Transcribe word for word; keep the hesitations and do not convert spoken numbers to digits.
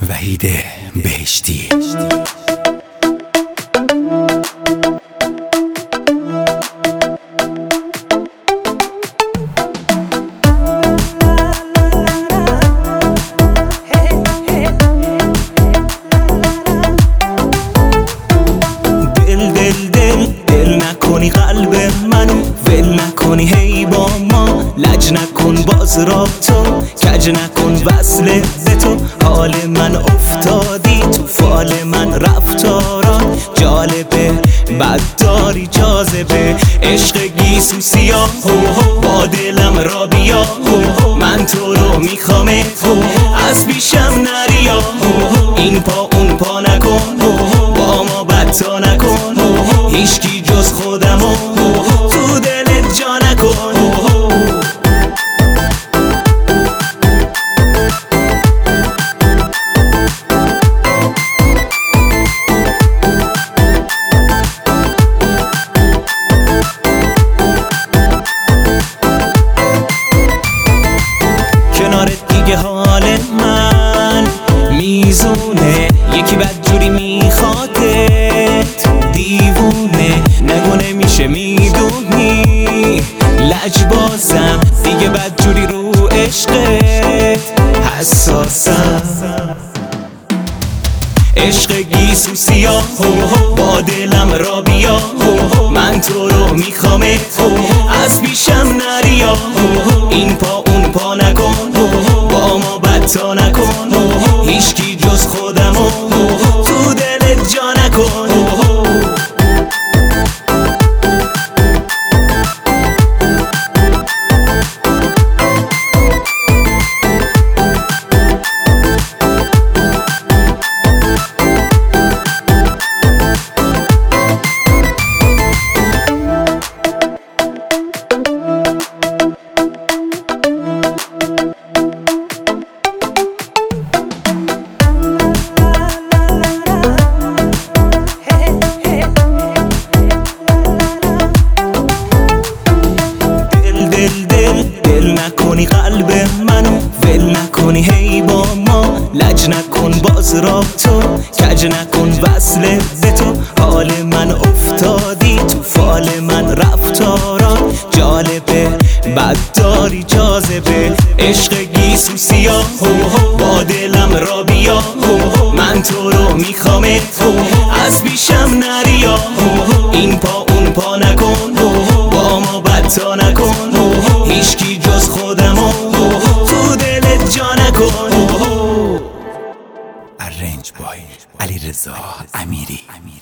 وحید بهشتی. دل دل دل دل نکنی قلب منو، ول نکنی هی با ما، لج نکن باز رابطو، کج نکن وصل به تو. حال من افتادی تو فال من، رفتاران جالبه بد داری جاذبه. عشق گیسو سیاه با دلم را بیا، من تو رو میخوامه از پیشم نریا. این پا اون پا نکن، با ما بدتا نکن، هیچکی جز خودمو تو دلت جا نکن. کنارت دیگه حال من میزونه، یکی بدجوری میخوادت دیوونه. نگو نمیشه میدونی لج بازم، دیگه بدجوری رو عشقت حساسم. عشق گیسو سیاه با دلم را بیا، من تو رو میخوامه از پیشم نریا. این پا اون پا نکن، با ما بدتا نکن، هیچکی جز خودمو تو دلت جا نکن. دل نکنی قلب منو، ول نکنی هی با ما، لج نکن باز رابطو، کج نکن وصل به تو. حال من افتادی تو فال من، رفتاران جالبه بد داری جاذبه. عشق گیسو سیاه با دلم را بیا، من تو رو میخوامه از پیشم نریا. این پا اون پا نکن، با ما بدتا نکن، هیچکی جز خودمو تو دلت جا نکن. ارنج بای علیرضا امیری.